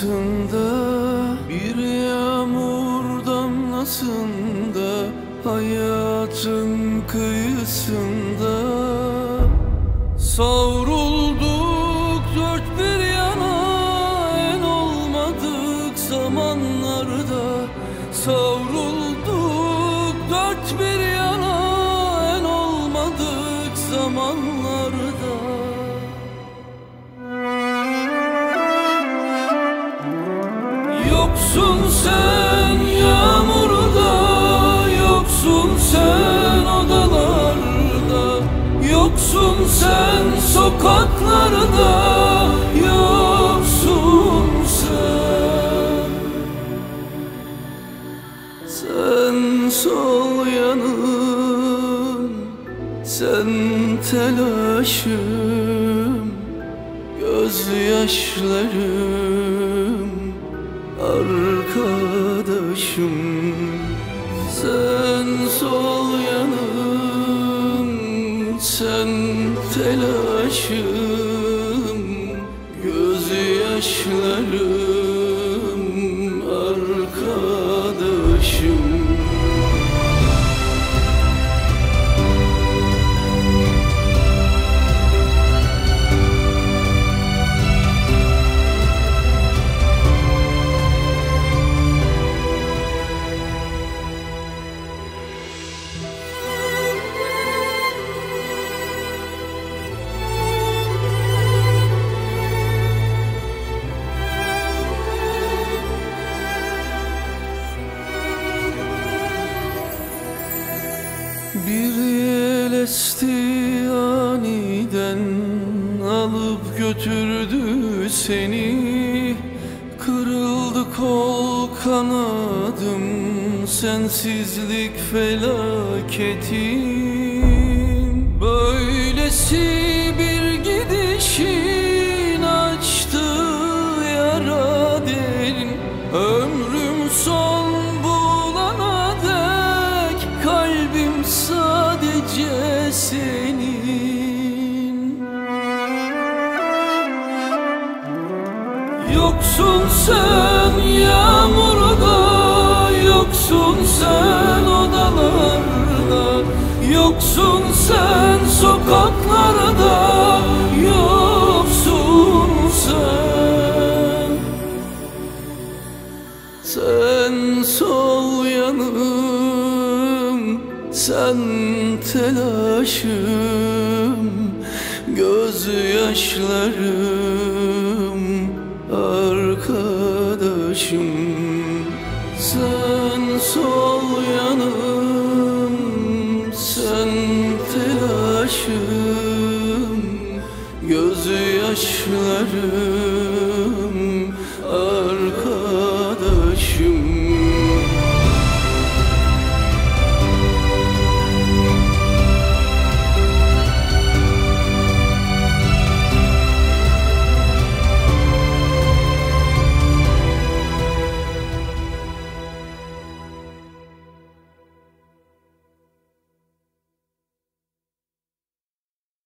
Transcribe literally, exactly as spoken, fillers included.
arasında, bir yağmur damlasında, hayatın kıyısında savrulduk dört bir yana, en olmadık zamanlarda. Savrulduk dört bir yana, en olmadık zamanlarda. Yoksun sen yağmurda, yoksun sen odalarda, yoksun sen sokaklarda, yoksun sen. Sen sol yanım, sen telaşım, gözyaşlarım, arkadaşım. Sen sol yanım, sen telaşım, gözyaşlarım, arkadaşım. Bir yel esti aniden, alıp götürdü seni. Kırıldı kol kanadım, sensizlik felaketim. Böylesi bir gidişin açtı yara derin. Ömrüm son bulana dek kalbim sadece senin. Yoksun sen yağmurda, yoksun sen odalarda, yoksun sen sokaklarda, yoksun sen. Sen sol yanım, sen telaşım, gözyaşlarım, arkadaşım. Sen sol yanım, sen telaşım, gözyaşlarım,